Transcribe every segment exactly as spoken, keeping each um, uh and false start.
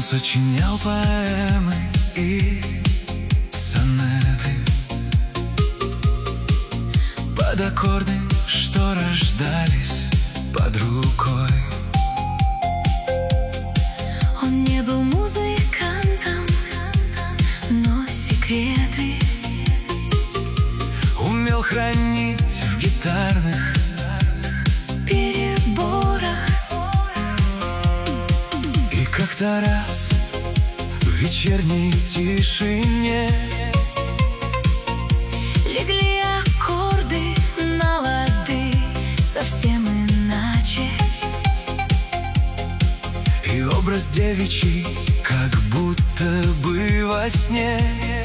сочинял поэмы и сонеты под аккорды, что рождались под рукой. Он не был музыкантом, но секреты умел хранить в гитарных переборах. И как-то раз в вечерней тишине легли аккорды на лады совсем иначе. И образ девичий, как будто бы во сне,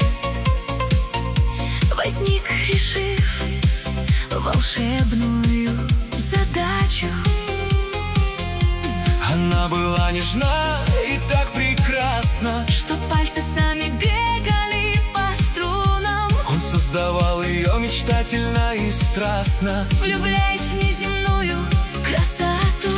возник, решив волшебную задачу. она была нежна и так прекрасна, Что пальцы сами бегали по струнам, он создавал ее мечтательно и страстно, влюбляясь в неземную красоту.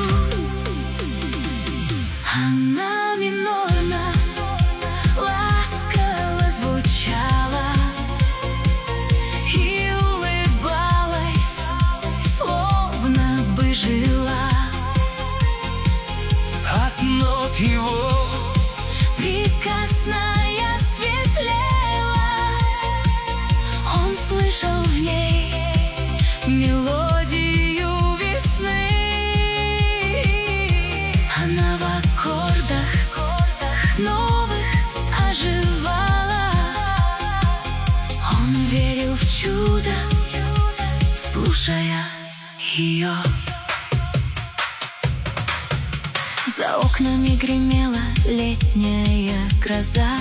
Она минорно, ласково звучала и улыбалась, словно бы жила. от нот его Прекрасная светлела, он слышал в ней мелодию весны. Она в аккордах новых оживала, он верил в чудо, слушая ее. За окнами гремела летняя гроза,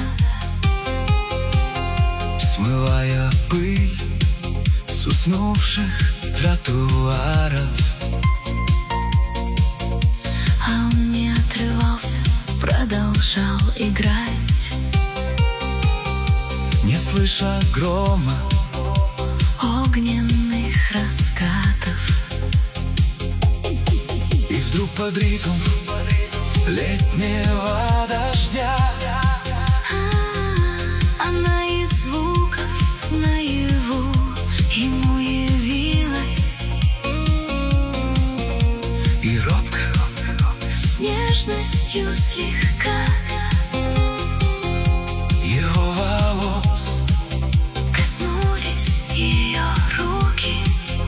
смывая пыль с уснувших тротуаров. а он не отрывался, продолжал играть, Не слыша грома, огненных раскатов. и вдруг под ритм летнего дождя А, Она из звуков наяву ему явилась, и робко, с нежностью слегка его волос коснулись ее руки.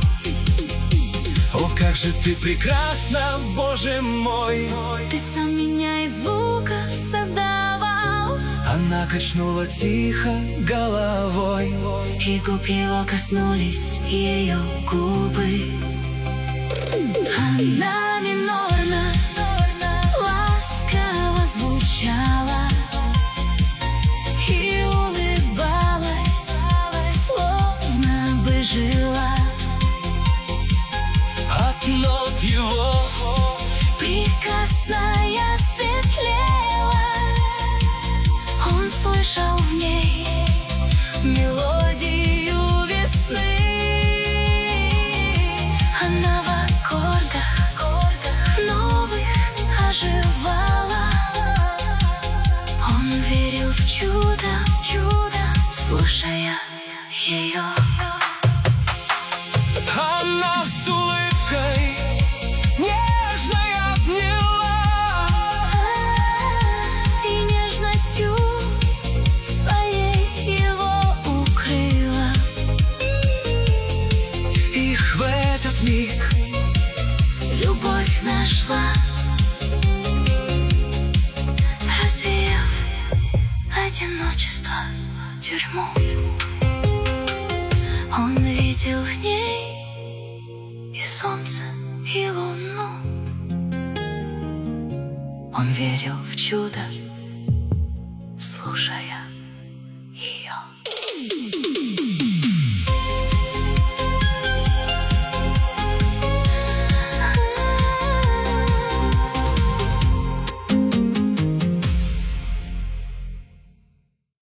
О, как же ты прекрасна, Боже мой! Ты сам меня из звуков создавал, Она качнула тихо головой, и губ его коснулись ее губы. Она минорно, ласково звучала и улыбалась, словно бы жила. от нот его Прекрасная светлела, он слышал в ней мелодию весны. Она в аккордах новых оживала, он верил в чудо, слушая ее. Она с улыбкой нежной обняла, И нежностью своей его укрыла. их в этот миг Любовь нашла, развеяв одиночество, тюрьму. Он видел в ней и солнце, и луну. Он верил в чудо, слушая ее.